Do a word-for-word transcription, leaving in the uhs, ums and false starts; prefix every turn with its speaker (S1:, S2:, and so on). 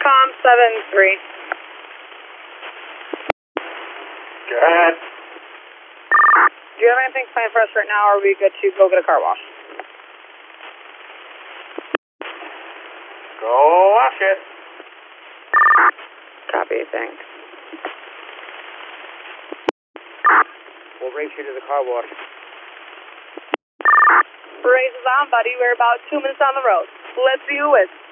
S1: Com seven three.
S2: Go ahead.
S1: Do you have anything planned for us right now, or are we good to go get a car wash?
S2: Go wash it.
S1: Copy, thanks.
S2: We'll race you to the car wash.
S1: Race is on, buddy. We're about two minutes on the road. Let's see who wins.